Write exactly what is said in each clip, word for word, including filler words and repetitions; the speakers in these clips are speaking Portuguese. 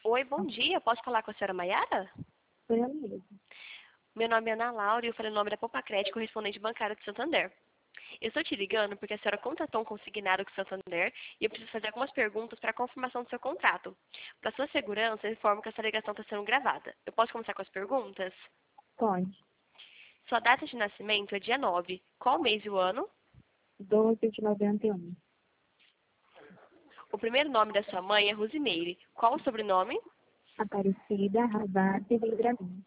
Oi, bom dia. Posso falar com a senhora Maiara? Foi a mesma. Meu nome é Ana Laura e eu falei o nome da Popacred, correspondente bancária de Santander. Eu estou te ligando porque a senhora contratou um consignado com o Santander e eu preciso fazer algumas perguntas para a confirmação do seu contrato. Para sua segurança, eu informo que essa ligação está sendo gravada. Eu posso começar com as perguntas? Pode. Sua data de nascimento é dia nove. Qual o mês e o ano? doze de noventa e um. O primeiro nome da sua mãe é Rosimeire. Qual o sobrenome? Aparecida, Ravazzi, Vidramin.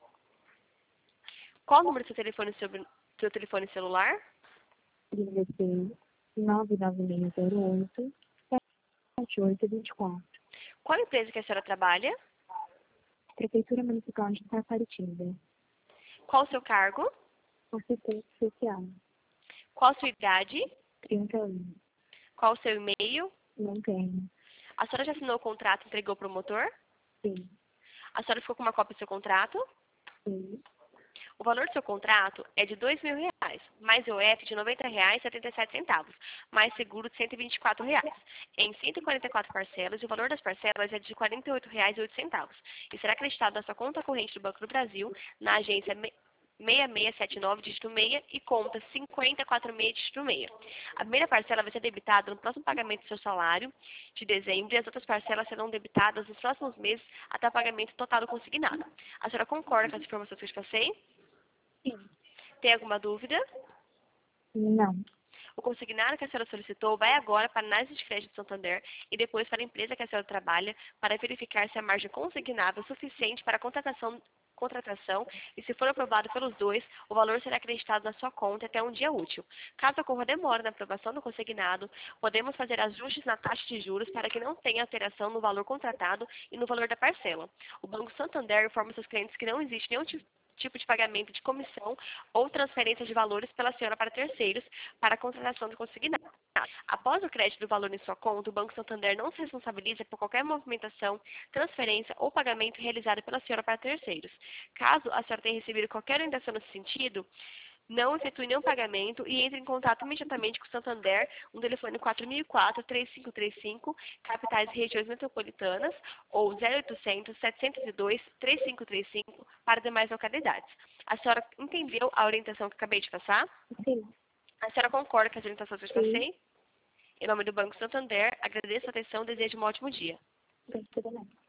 Qual o número do seu telefone, sobre... seu telefone celular? dezesseis, nove nove seis zero oito, sete oito dois quatro. Qual empresa que a senhora trabalha? Prefeitura Municipal de Taquaritinga. Qual o seu cargo? Assistente social. Qual a sua idade? trinta anos. Qual o seu e-mail? Não tenho. A senhora já assinou o contrato e entregou para o promotor? Sim. A senhora ficou com uma cópia do seu contrato? Sim. O valor do seu contrato é de dois mil reais, mais o F de noventa reais e setenta e sete centavos, mais seguro de cento e vinte e quatro reais, em cento e quarenta e quatro parcelas, e o valor das parcelas é de quarenta e oito reais e oito centavos, e será acreditado na sua conta corrente do Banco do Brasil, na agência seis seis sete nove, dígito seis, e conta cinquenta quatro seis, dígito seis. A primeira parcela vai ser debitada no próximo pagamento do seu salário de dezembro, e as outras parcelas serão debitadas nos próximos meses até o pagamento total do consignado. A senhora concorda com as informações que eu te passei? Sim. Tem alguma dúvida? Não. O consignado que a senhora solicitou vai agora para a análise de crédito do Santander e depois para a empresa que a senhora trabalha para verificar se a margem consignável é suficiente para a contratação, contratação e, se for aprovado pelos dois, o valor será acreditado na sua conta até um dia útil. Caso ocorra demora na aprovação do consignado, podemos fazer ajustes na taxa de juros para que não tenha alteração no valor contratado e no valor da parcela. O Banco Santander informa seus clientes que não existe nenhum tipo tipo de pagamento de comissão ou transferência de valores pela senhora para terceiros para a contratação do consignado. Após o crédito do valor em sua conta, o Banco Santander não se responsabiliza por qualquer movimentação, transferência ou pagamento realizado pela senhora para terceiros. Caso a senhora tenha recebido qualquer orientação nesse sentido, não efetue nenhum pagamento e entre em contato imediatamente com o Santander, um telefone quatro mil e quatro, três cinco três cinco, capitais e regiões metropolitanas, ou zero oitocentos, setecentos e dois, três cinco três cinco para demais localidades. A senhora entendeu a orientação que acabei de passar? Sim. A senhora concorda com as orientações que eu te Sim. passei? Em nome do Banco Santander, agradeço a atenção e desejo um ótimo dia. Bem, tudo bem.